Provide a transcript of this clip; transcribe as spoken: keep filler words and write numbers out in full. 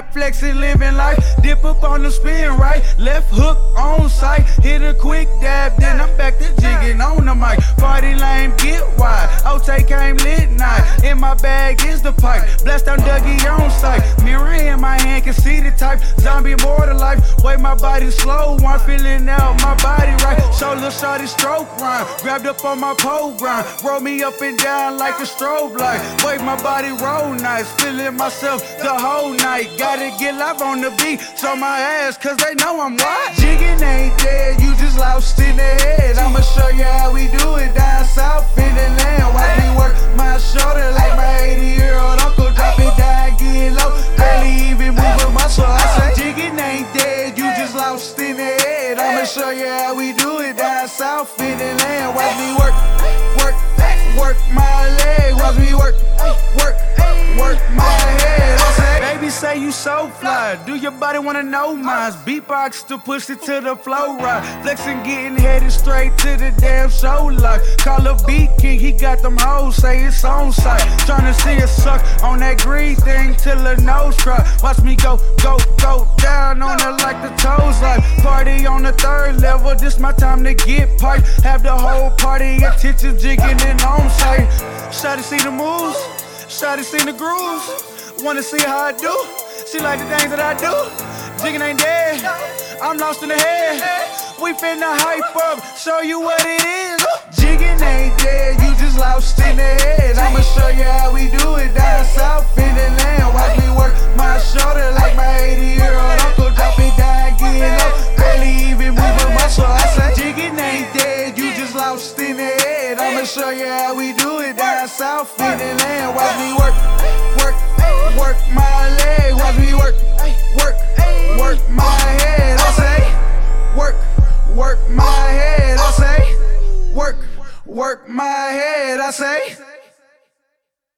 flexing, living life. Dip up on the spin right, left hook on sight. Hit a quick dab, then I'm back to jigging on the mic. Party lame, get wide. Outtake came lit night. In my bag is the pipe. Blessed on Dougie on sight. Mirror in my hand, can see the type. Zombie mortal life. Way my body slow, one feeling out my body right. Show little shorty stroke rhyme. Grabbed up on my pole grind. Roll me up and down like a strobe light. Wave my body roll nice. Feeling myself the whole night. Gotta get live on the beat. Show my ass, cause they know I'm what? Jigging ain't dead, you just lost in the head. I'ma show you how we do it down south in the land. Watch me work my shoulder like my eighty year old uncle. Drop it down, get low. Barely even moving muscle. I say, jigging ain't dead, you just lost in the head. I'ma show you how we do it down south in the land. Watch me work, work, work my leg. Watch me work, work, work my head. I say, baby say you so fly. Do your body wanna know mine? Beatbox to push it to the flow right. Flexing, getting headed straight to the damn show like. Call a beat king, he got them hoes, say it's on sight. Tryna see us suck on that green thing till the nose drop. Watch me go, go, go down on it like the toes like. Party on the third level, this my time to get piped. Have the whole party attention jigging and on sight. Shawty see the moves, shawty see the grooves. Wanna see how I do? She like the things that I do. Jigging ain't dead, I'm lost in the head. We finna hype up, show you what it is. Jigging ain't dead, you just lost in the head. I'ma show you how we do it down south in the land.